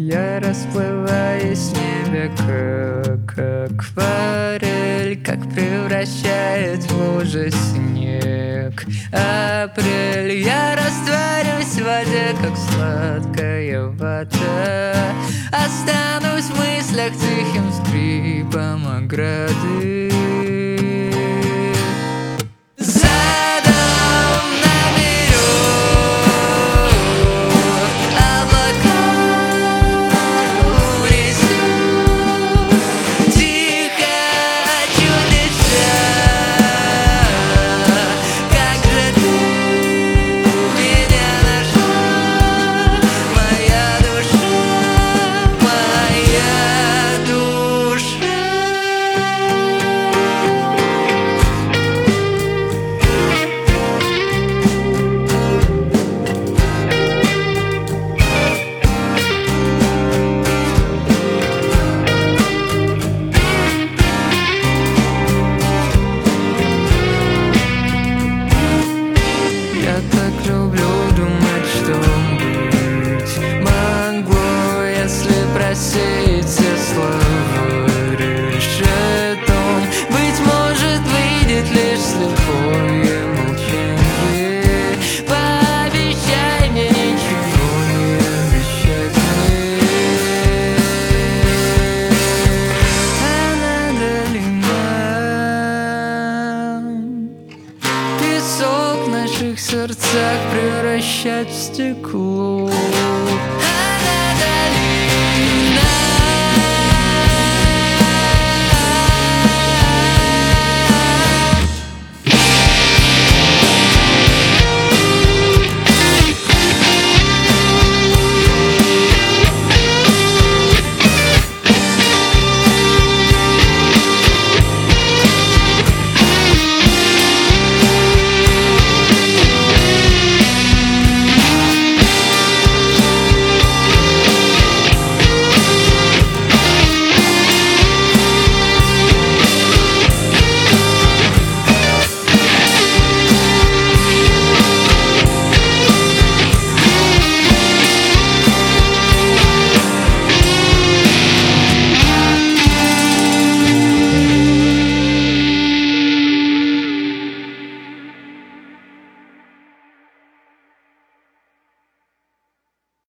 Я расплываюсь в небе, как акварель, как превращает в лужи снег апрель. Я растворюсь в воде, как сладкая вода. Останусь в мыслях тихим скрипом ограды. Все слова решетом, быть может, выйдет лишь слепое молчанье. Пообещай мне ничего не обещать мне. А надо ли нам песок в наших сердцах превращать в стекло?